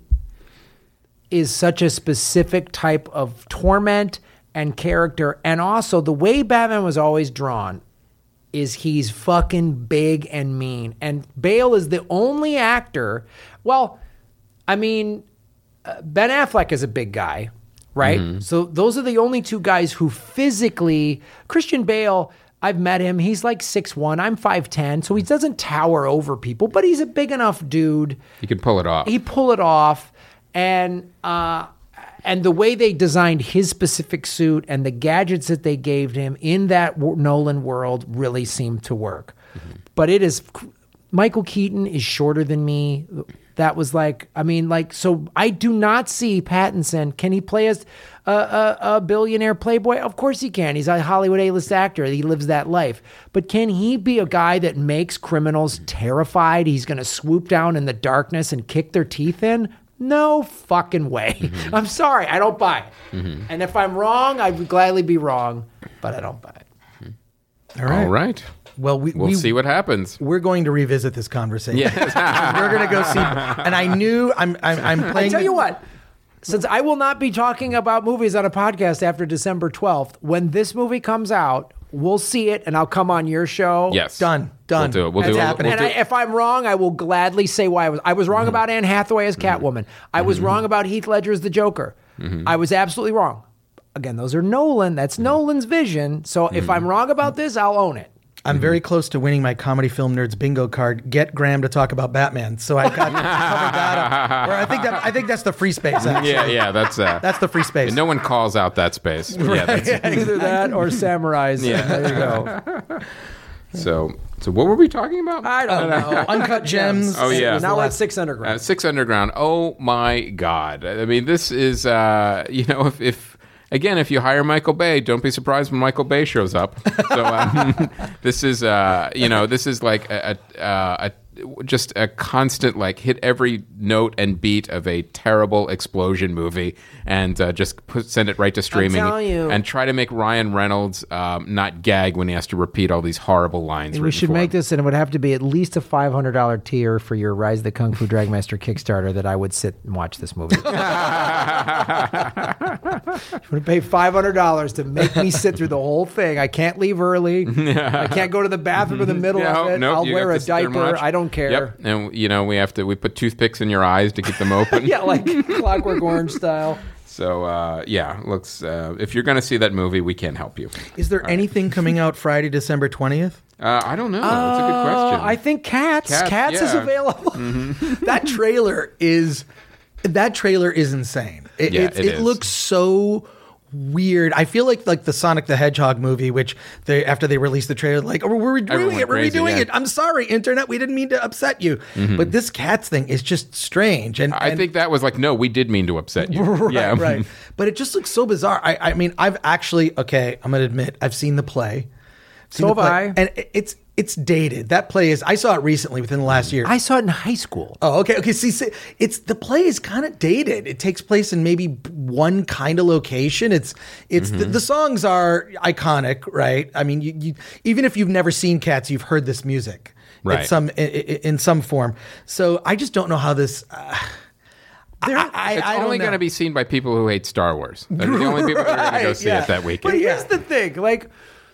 is such a specific type of torment and character. And also, the way Batman was always drawn is he's fucking big and mean. And Bale is the only actor. Well, I mean, uh, Ben Affleck is a big guy. Right? So those are the only two guys who physically... Christian Bale, I've met him. He's like six one. I'm five ten. So he doesn't tower over people, but he's a big enough dude. You can pull it off. He pull it off. And uh, and the way they designed his specific suit and the gadgets that they gave him in that w- Nolan world really seemed to work. But it is... Michael Keaton is shorter than me. That was like, I mean, like, so I do not see Pattinson. Can he play as a, a, a billionaire playboy? Of course he can. He's a Hollywood A-list actor. He lives that life. But can he be a guy that makes criminals terrified? He's going to swoop down in the darkness and kick their teeth in? No fucking way. Mm-hmm. I'm sorry. I don't buy it. Mm-hmm. And if I'm wrong, I would gladly be wrong, but I don't buy it. All right. All right. Well, we, We'll we, see what happens. we're going to revisit this conversation. Yes. We're going to go see. And I knew I'm I'm, I'm playing. I tell the- you what, since I will not be talking about movies on a podcast after December twelfth, when this movie comes out, we'll see it and I'll come on your show. Yes. Done. Done. We'll do it. We'll It's do it. happening. We'll And do I, if I'm wrong, I will gladly say why I was. I was wrong about Anne Hathaway as Catwoman. I was wrong about Heath Ledger as the Joker. I was absolutely wrong. Again, those are Nolan. That's Nolan's vision. So if I'm wrong about this, I'll own it. I'm very close to winning my Comedy Film Nerds bingo card. Get Graham to talk about Batman. So I got covered that up. Or I think that I think that's the free space. Actually. Yeah, yeah, that's uh, That's the free space. no one calls out that space. Yeah, that's, Either that or Samurais. Yeah. There you go. So, so what were we talking about? I don't know. Uncut Gems. Oh, yeah. Now the we're at last- Six Underground. Uh, Six Underground. Oh my God! I mean, this is uh, you know, if, if again, if you hire Michael Bay, don't be surprised when Michael Bay shows up. So um, this is uh, you know, this is like a, a, uh, a just a constant like hit every note and beat of a terrible explosion movie, and uh, just put, send it right to streaming. telling you. And try to make Ryan Reynolds um, not gag when he has to repeat all these horrible lines. We written should for make him. this, and it would have to be at least a five hundred dollars tier for your Rise of the Kung Fu Dragmaster Kickstarter that I would sit and watch this movie. You would pay five hundred dollars to make me sit through the whole thing. I can't leave early. I can't go to the bathroom in the middle No, of it. nope, I'll you wear have a to sit there and diaper. watch. I don't care. Yep, and you know we have to we put toothpicks in your eyes to keep them open. Yeah, like Clockwork Orange style. So uh, yeah, looks. Uh, if you're going to see that movie, we can't help you. Is there anything coming out Friday, December twentieth? Uh, I don't know. That's a good question. Uh, I think Cats. Cats, Cats, is yeah. available. That trailer is that trailer is insane. It, Yeah, it, it it is. looks so weird. I feel like like the Sonic the Hedgehog movie, which they after they released the trailer, like, oh, we're redoing Everyone it, we're crazy, redoing yeah. it. I'm sorry, internet, we didn't mean to upset you. But this Cats thing is just strange. And I and- think that was like, no, we did mean to upset you. right, yeah, right. But it just looks so bizarre. I, I mean, I've actually okay. I'm gonna admit, I've seen the play. Seen So the have play, I. and it- it's it's dated. That play is. I saw it recently, within the last year. I saw it in high school. Oh, okay, okay. See, see, it's the play is kind of dated. It takes place in maybe one kind of location. It's it's the, the songs are iconic, right? I mean, you, you even if you've never seen Cats, you've heard this music, Right. In some in, in some form. So I just don't know how this. Uh, There- I, I, It's I don't only know. going to be seen by people who hate Star Wars. They're the only people that are going to go Right, see yeah. it that But weekend. here's Yeah. the thing, like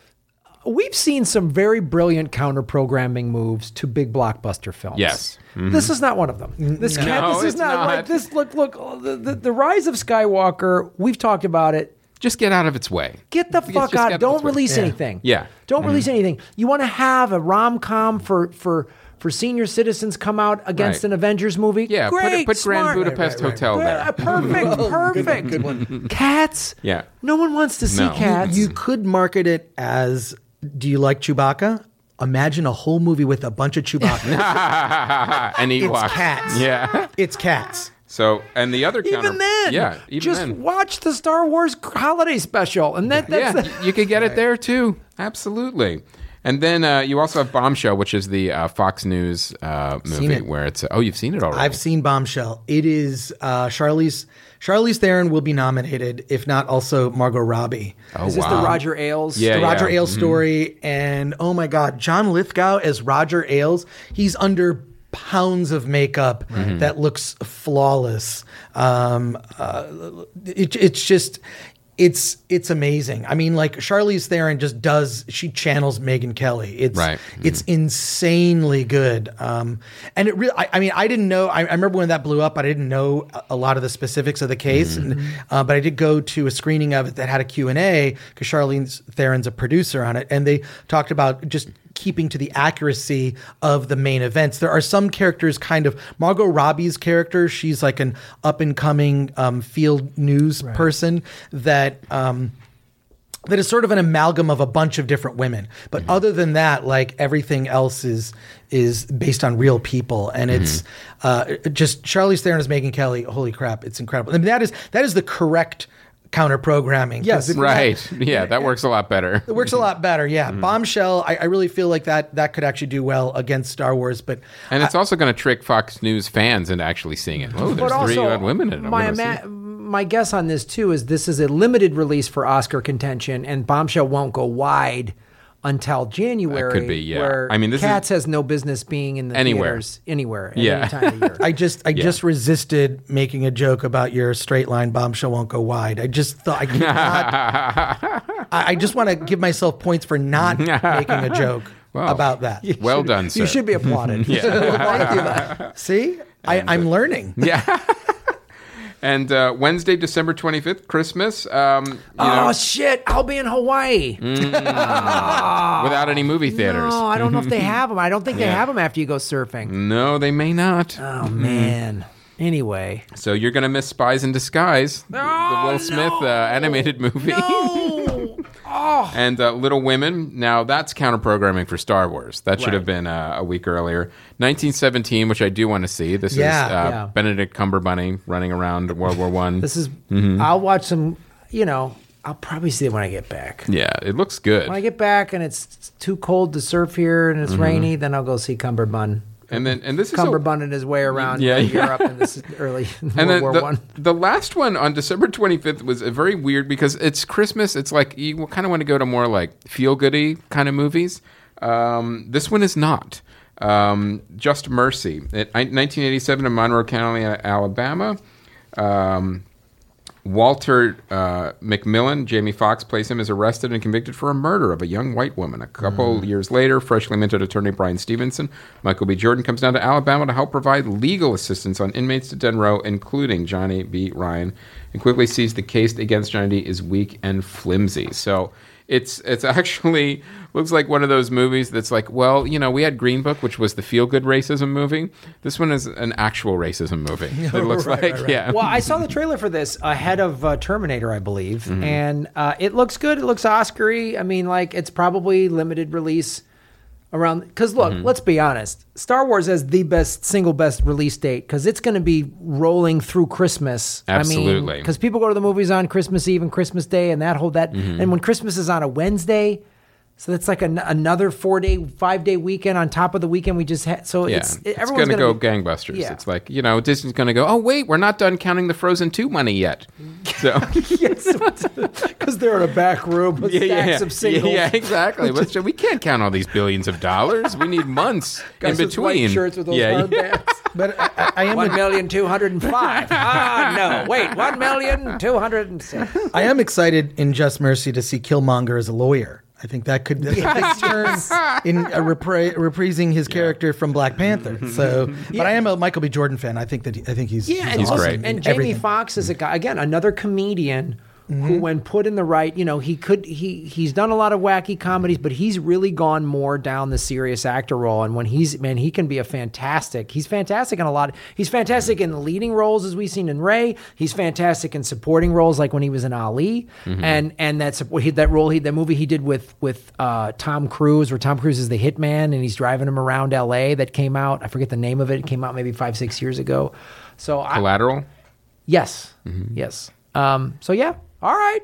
we've seen some very brilliant counter programming moves to big blockbuster films. Yes. This is not one of them. This, No, cat, this is it's not, not. like this. Look, look, the, the the Rise of Skywalker. We've talked about it. Just get out of its way. Get the Just fuck get out. of Don't its way. release Yeah. anything. Yeah. Don't release anything. You want to have a rom com for for for senior citizens come out against Right. an Avengers movie. Yeah, put, Great, it, put Grand smart. Budapest Right, right, right. Hotel there. Uh, Perfect, perfect. Good one. Cats. Yeah. No one wants to see No. cats. You could market it as, do you like Chewbacca? Imagine a whole movie with a bunch of Chewbacca. and It's Ewoks. Cats. Yeah. It's Cats. So, and the other counter. even then, Yeah, even just then. watch the Star Wars holiday special, and that that's yeah, the- y- you could get it there too. Absolutely. And then uh, you also have Bombshell, which is the uh, Fox News uh, Seen movie it. where it's. Oh, you've seen it already. I've seen Bombshell. It is uh, Charlize Charlize Theron will be nominated, if not also Margot Robbie. Oh, is this wow. the Roger Ailes? Yeah, the Roger yeah. Ailes story, and oh my God, John Lithgow as Roger Ailes. He's under pounds of makeup that looks flawless. Um, uh, it, it's just. It's it's amazing. I mean, like Charlize Theron just does. She channels Megyn Kelly. It's Right. it's insanely good. Um, and it really. I, I mean, I didn't know. I, I remember when that blew up. I didn't know a, a lot of the specifics of the case, and uh, but I did go to a screening of it that had a Q and A because Charlize Theron's a producer on it, and they talked about just keeping to the accuracy of the main events. There are some characters kind of Margot Robbie's character. She's like an up and coming um, field news person that um, that is sort of an amalgam of a bunch of different women. But other than that, like everything else is is based on real people, and it's uh, just Charlize Theron is Megyn Kelly. Holy crap, it's incredible. I mean, that is that is the correct counter programming. Yes. Right. Yeah, that works a lot better. It works a lot better, yeah. Bombshell, I, I really feel like that that could actually do well against Star Wars, but And it's also going to trick Fox News fans into actually seeing it. Oh, there's But three also, uh, women in it. I'm my gonna see ima- it. my guess on this too is this is a limited release for Oscar contention, and Bombshell won't go wide until January. That could be, yeah. Where I mean, this is- Cats has no business being in the Anywhere. theaters anywhere. At Yeah. any time of year. I just I just resisted making a joke about your straight line Bombshell won't go wide. I just thought I could not. I, I just want to give myself points for not making a joke Wow. about that. Well done, sir. You should be applauded. See, I, I'm learning. Yeah. And uh, Wednesday, December twenty-fifth, Christmas. Um, you Oh know, shit! I'll be in Hawaii. without any movie theaters. No, I don't know if they have them. I don't think they Yeah. have them after you go surfing. No, they may not. Oh man. Anyway. So you're going to miss Spies in Disguise, the, the Oh, Will Smith no. uh, animated movie. No. Oh, Oh. And uh, Little Women. Now, that's counter-programming for Star Wars. That should Right. have been uh, a week earlier. nineteen seventeen, which I do want to see. This Yeah. is uh, Yeah. Benedict Cumberbatch running around World War One. This is. Mm-hmm. I'll watch some. You know, I'll probably see it when I get back. Yeah, it looks good. When I get back and it's too cold to surf here and it's Mm-hmm. rainy, then I'll go see Cumberbund. And then, and this is a- Cumberbund his way around Yeah, uh, yeah. Europe in this early And World then War the, One. the last one on December twenty-fifth was a very weird because it's Christmas. It's like you kind of want to go to more like feel-goody kind of movies. Um, this one is not. Um, Just Mercy. It, nineteen eighty-seven in Monroe County, Alabama. Um, Walter uh, McMillan, Jamie Foxx plays him, is arrested and convicted for a murder of a young white woman. A couple years later, freshly minted attorney Brian Stevenson, Michael B. Jordan, comes down to Alabama to help provide legal assistance on inmates to den row, including Johnny B. Ryan, and quickly sees the case against Johnny D. is weak and flimsy. So it's it's actually looks like one of those movies that's like, well, you know, we had Green Book, which was the feel-good racism movie. This one is an actual racism movie. It looks Right, like, right, right. yeah. Well, I saw the trailer for this ahead of uh, Terminator, I believe, Mm-hmm. and uh, it looks good. It looks Oscar-y. I mean, like, it's probably limited release around. Because look, Mm-hmm. let's be honest. Star Wars has the best single best release date because it's going to be rolling through Christmas. Absolutely. Because people go to the movies on Christmas Eve and Christmas Day, and that whole that. Mm-hmm. And when Christmas is on a Wednesday. So that's like an, another four day, five day weekend on top of the weekend we just had. So Yeah, it's it's everyone's going to go be- gangbusters. Yeah. It's like, you know, Disney's going to go, oh, wait, we're not done counting the Frozen two money yet. So, Yes, because they're in a back room with yeah, stacks yeah, of singles. yeah, exactly. Let's, we can't count all these billions of dollars. We need months Guys in with white between. shirts with those yeah, hard yeah. bands. But I, I, I am One million two hundred and five. Ah, no, wait, one million two hundred and six. I am excited in Just Mercy to see Killmonger as a lawyer. I think that could that could turn in a repri- reprising his character from Black Panther. So, but I am a Michael B. Jordan fan. I think that he, I think he's Yeah, and He's also- great. And in Jamie everything. Foxx is a guy again, another comedian who, when put in the right, you know, he could he he's done a lot of wacky comedies, but he's really gone more down the serious actor role. And when he's man, he can be a fantastic. He's fantastic in a lot. He's fantastic in leading roles, as we've seen in Ray. He's fantastic in supporting roles, like when he was in Ali, and and that's what he, that role he that movie he did with with uh, Tom Cruise, where Tom Cruise is the hitman and he's driving him around L A. That came out. I forget the name of it. It came out maybe five six years ago. So I, Collateral? yes, yes. Um, so yeah. All right.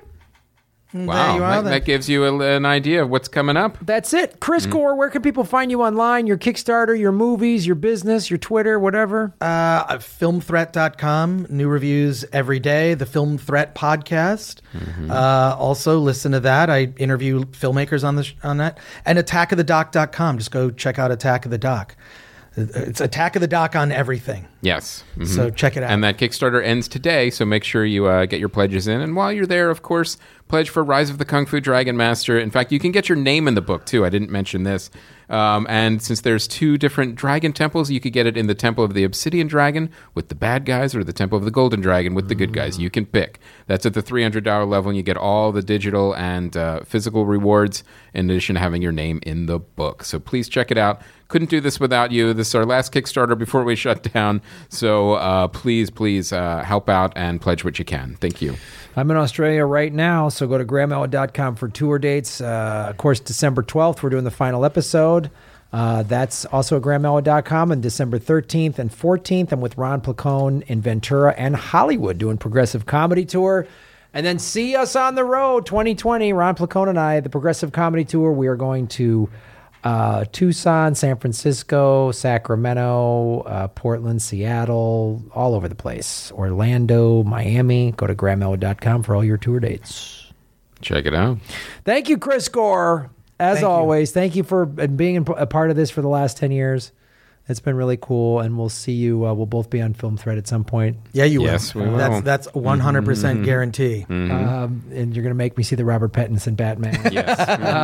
Wow. you are that, then. that gives you a, an idea of what's coming up. That's it. Chris Mm-hmm. Gore, where can people find you online? Your Kickstarter, your movies, your business, your Twitter, whatever. Uh, film threat dot com, new reviews every day. The Film Threat podcast. Mm-hmm. Uh, also, listen to that. I interview filmmakers on the sh- on that. And attack of the doc dot com. Just go check out Attack of the Doc. It's Attack of the Doc on everything. Yes. Mhm. So check it out. And that Kickstarter ends today, so make sure you uh, get your pledges in. And while you're there, of course, pledge for Rise of the Kung Fu Dragon Master. In fact, you can get your name in the book, too. I didn't mention this. Um, and since there's two different dragon temples, you could get it in the Temple of the Obsidian Dragon with the bad guys or the Temple of the Golden Dragon with the good guys. You can pick. That's at the three hundred dollars level, and you get all the digital and uh, physical rewards in addition to having your name in the book. So please check it out. Couldn't do this without you. This is our last Kickstarter before we shut down. So uh, please, please uh, help out and pledge what you can. Thank you. I'm in Australia right now, so go to graham elwood dot com for tour dates. Uh, of course, December twelfth, we're doing the final episode. Uh, that's also at graham elwood dot com. And December thirteenth and fourteenth, I'm with Ron Placone in Ventura and Hollywood doing Progressive Comedy Tour. And then see us on the road, twenty twenty, Ron Placone and I, the Progressive Comedy Tour. We are going to uh, Tucson, San Francisco, Sacramento, uh, Portland, Seattle, all over the place. Orlando, Miami. Go to graham elwood dot com for all your tour dates. Check it out. Thank you, Chris Gore. As Thank you. always, thank you for being a part of this for the last ten years. It's been really cool, and we'll see you. Uh, we'll both be on Film Thread at some point. Yeah, you will. Yes, we will. That's that's a one hundred percent guarantee. Um, and you're going to make me see the Robert Pattinson Batman. Yes.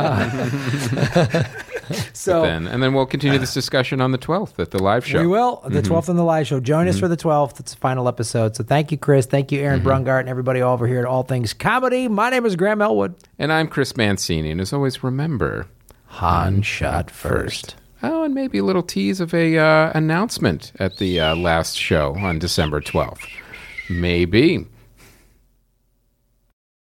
So then, and then we'll continue this discussion on the twelfth at the live show. we will. The twelfth on the live show. Join us for the twelfth. It's the final episode. So thank you, Chris. Thank you, Aaron Brungart, and everybody over here at All Things Comedy. My name is Graham Elwood. And I'm Chris Mancini. And as always, remember, Han shot first. oh, and maybe a little tease of a uh, announcement at the uh, last show on December twelfth. Maybe.